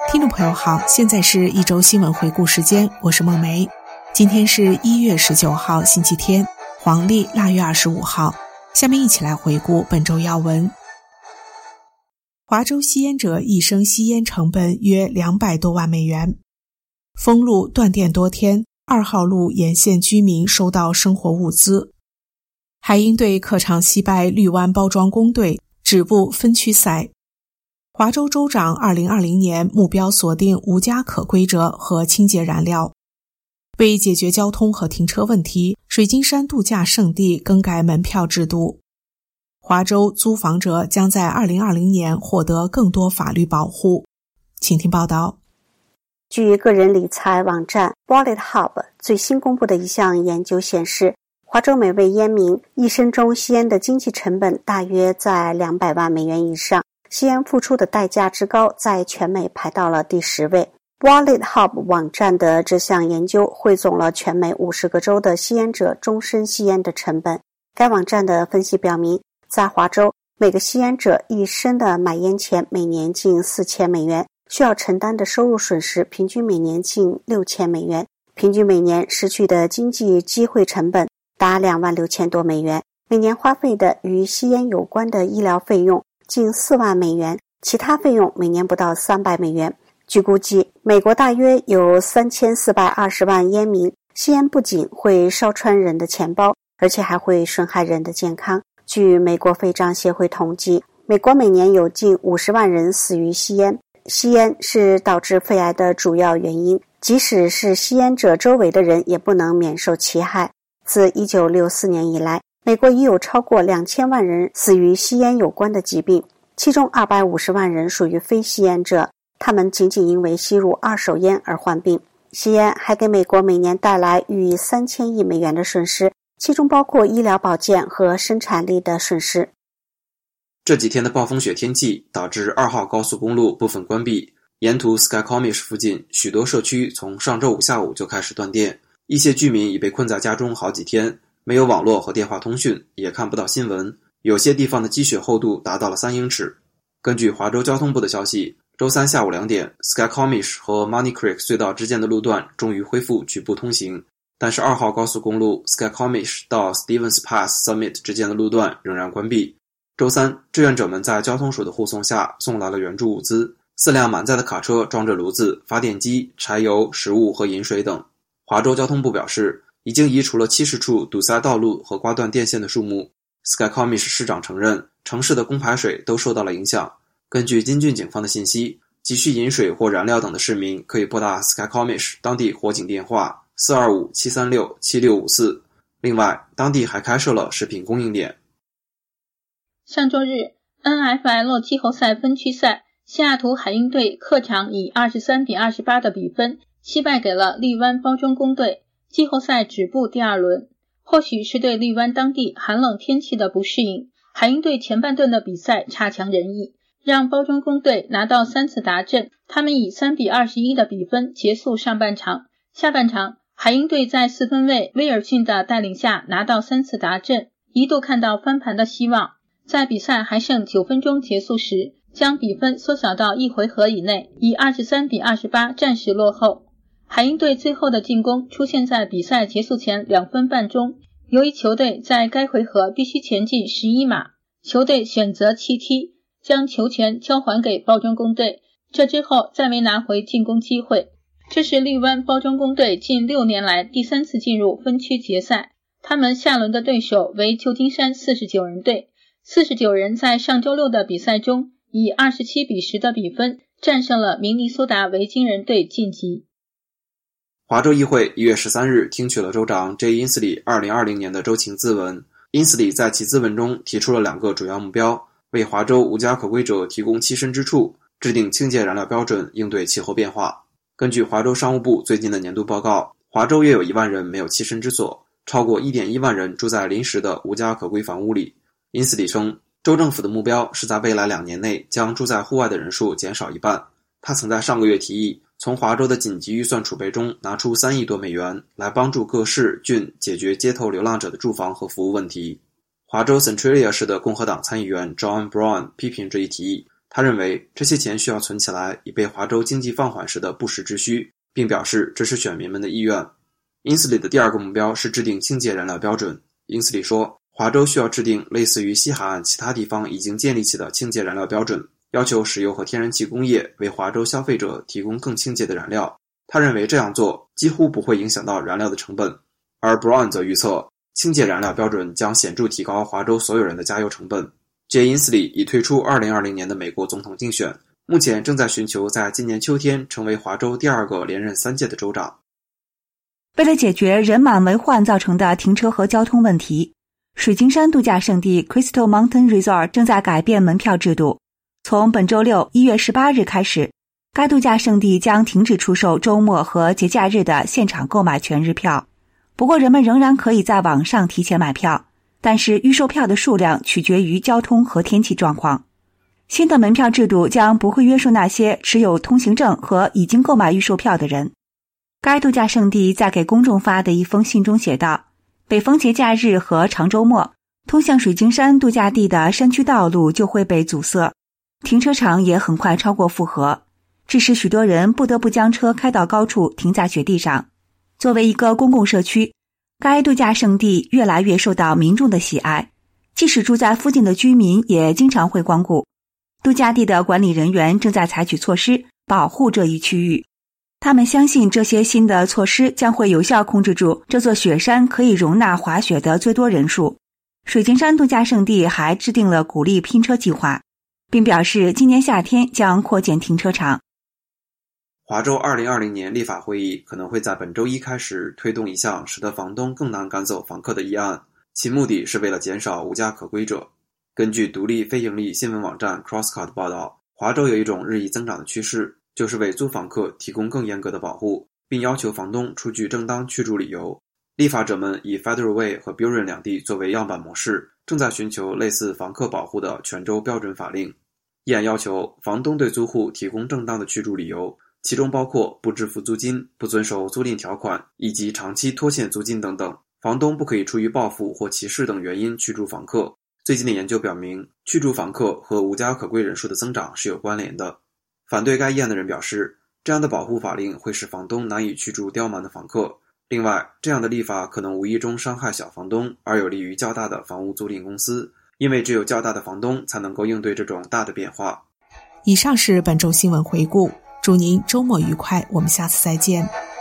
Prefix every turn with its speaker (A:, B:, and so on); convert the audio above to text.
A: 听众朋友好，现在是一周新闻回顾时间，我是梦梅。今天是1月19号星期天，黄历腊月25号。下面一起来回顾本周要闻。华州吸烟者一生吸烟成本约200多万美元。封路断电多天，2号路沿线居民收到生活物资。海鹰队客场惜败绿湾包装工队，止步分区赛。华州州长2020年目标锁定无家可归者和清洁燃料。为解决交通和停车问题，水晶山度假胜地更改门票制度。华州租房者将在2020年获得更多法律保护。请听报道。
B: 据个人理财网站 Wallet Hub 最新公布的一项研究显示，华州每位烟民一生中吸烟的经济成本大约在200万美元以上，吸烟付出的代价之高，在全美排到了第10位。Wallet Hub 网站的这项研究汇总了全美50个州的吸烟者终身吸烟的成本。该网站的分析表明，在华州，每个吸烟者一生的买烟钱每年近4000美元，需要承担的收入损失平均每年近6000美元，平均每年失去的经济机会成本达26000多美元，每年花费的与吸烟有关的医疗费用近4万美元，其他费用每年不到300美元。据估计，美国大约有3420万烟民，吸烟不仅会烧穿人的钱包，而且还会损害人的健康。据美国肺脏协会统计，美国每年有近50万人死于吸烟。吸烟是导致肺癌的主要原因，即使是吸烟者周围的人也不能免受其害。自1964年以来，美国已有超过2000万人死于吸烟有关的疾病，其中250万人属于非吸烟者，他们仅仅因为吸入二手烟而患病。吸烟还给美国每年带来逾3000亿美元的损失，其中包括医疗保健和生产力的损失。
C: 这几天的暴风雪天气导致2号高速公路部分关闭，沿途 Skycomish 附近许多社区从上周五下午就开始断电，一些居民已被困在家中好几天，没有网络和电话通讯，也看不到新闻，有些地方的积雪厚度达到了3英尺。根据华州交通部的消息，周三下午2点 Skycomish 和 Money Creek 隧道之间的路段终于恢复局部通行，但是2号高速公路 Skycomish 到 Stevens Pass Summit 之间的路段仍然关闭。周三，志愿者们在交通署的护送下送来了援助物资，4辆满载的卡车装着炉子、发电机、柴油、食物和饮水等。华州交通部表示，已经移除了70处堵塞道路和刮断电线的树木。Skycomish 市长承认，城市的供排水都受到了影响。根据金郡警方的信息，急需饮水或燃料等的市民可以拨打 Skycomish 当地火警电话425-736-7654。另外，当地还开设了食品供应点。
D: 上周日 NFL 季后赛分区赛，西雅图海鹰队客场以23-28的比分惜败给了绿湾包装工队，季后赛止步第2轮。或许是对绿湾当地寒冷天气的不适应，海鹰队前半段的比赛差强人意，让包装工队拿到3次达阵，他们以3-21的比分结束上半场。下半场，海鹰队在4分卫威尔逊的带领下拿到3次达阵，一度看到翻盘的希望。在比赛还剩9分钟结束时，将比分缩小到1回合以内，以23-28暂时落后。海鹰队最后的进攻出现在比赛结束前2分半钟，由于球队在该回合必须前进11码，球队选择弃踢，将球权交还给包装工队，这之后再没拿回进攻机会。这是绿湾包装工队近6年来第3次进入分区决赛，他们下轮的对手为旧金山49人队。49人在上周六的比赛中以27-10的比分战胜了明尼苏达维京人队晋级。
C: 华州议会1月13日听取了州长 Jay Inslee 2020年的州情咨文。Inslee 在其咨文中提出了2个主要目标，为华州无家可归者提供栖身之处，制定清洁燃料标准，应对气候变化。根据华州商务部最近的年度报告，华州约有1万人没有栖身之所，超过 1.1 万人住在临时的无家可归房屋里。因斯里称，州政府的目标是在未来2年内将住在户外的人数减少1半。他曾在上个月提议，从华州的紧急预算储备中拿出3亿多美元，来帮助各市郡解决街头流浪者的住房和服务问题。华州 Centralia 市的共和党参议员 John Brown 批评这一提议， 他认为这些钱需要存起来，以备华州经济放缓时的不时之需，并表示这是选民们的意愿。因斯里的第二个目标是制定清洁燃料标准。因斯里说，华州需要制定类似于西海岸其他地方已经建立起的清洁燃料标准，要求石油和天然气工业为华州消费者提供更清洁的燃料。他认为这样做几乎不会影响到燃料的成本。而 Brown 则预测，清洁燃料标准将显著提高华州所有人的加油成本。Jay Inslee 已退出2020年的美国总统竞选，目前正在寻求在今年秋天成为华州第二个连任3届的州长。
E: 为了解决人满为患造成的停车和交通问题，水晶山度假胜地 Crystal Mountain Resort 正在改变门票制度。从本周六1月18日开始，该度假胜地将停止出售周末和节假日的现场购买全日票。不过人们仍然可以在网上提前买票，但是预售票的数量取决于交通和天气状况。新的门票制度将不会约束那些持有通行证和已经购买预售票的人。该度假胜地在给公众发的一封信中写道，北风节假日和长周末，通向水晶山度假地的山区道路就会被阻塞，停车场也很快超过负荷，致使许多人不得不将车开到高处停在雪地上。作为一个公共社区，该度假胜地越来越受到民众的喜爱，即使住在附近的居民也经常会光顾。度假地的管理人员正在采取措施保护这一区域，他们相信这些新的措施将会有效控制住这座雪山可以容纳滑雪的最多人数。水晶山度假胜地还制定了鼓励拼车计划，并表示今年夏天将扩建停车场。
C: 华州2020年立法会议可能会在本周一开始推动一项使得房东更难赶走房客的议案，其目的是为了减少无家可归者。根据独立非盈利新闻网站 Crosscut 报道，华州有一种日益增长的趋势，就是为租房客提供更严格的保护，并要求房东出具正当驱逐理由。立法者们以 Federal Way 和 Burien 两地作为样板模式，正在寻求类似房客保护的全州标准法令。议案要求房东对租户提供正当的驱逐理由，其中包括不支付租金、不遵守租赁条款以及长期拖欠租金等等。房东不可以出于报复或歧视等原因驱逐房客。最近的研究表明，驱逐房客和无家可归人数的增长是有关联的。反对该议案的人表示，这样的保护法令会使房东难以驱逐刁蛮的房客。另外，这样的立法可能无意中伤害小房东，而有利于较大的房屋租赁公司，因为只有较大的房东才能够应对这种大的变化。
A: 以上是本周新闻回顾，祝您周末愉快，我们下次再见。